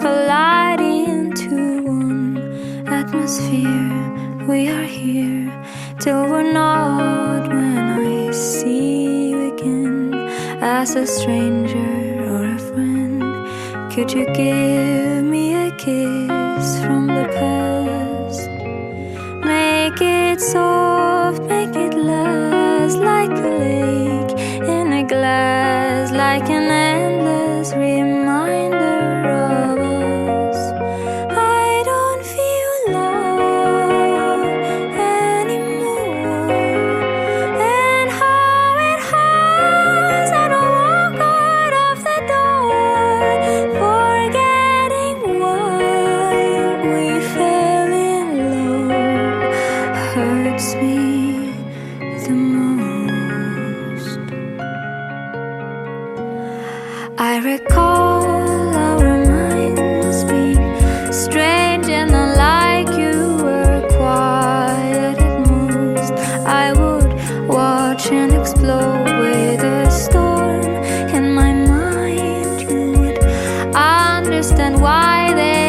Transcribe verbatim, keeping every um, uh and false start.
collide into one atmosphere. We are here till we're not. When I see you again, as a stranger or a friend, could you give me a kiss from the past? Make it soft, make it last, like a lake in a glass, like an endless reminder of us. I don't feel love anymore, and how it hurts. I don't walk out of the door, forgetting why we fell in love hurts me the most. I recall our minds being strange and unlike. You were quiet at most. I would watch and explode with a storm in my mind. You would understand why they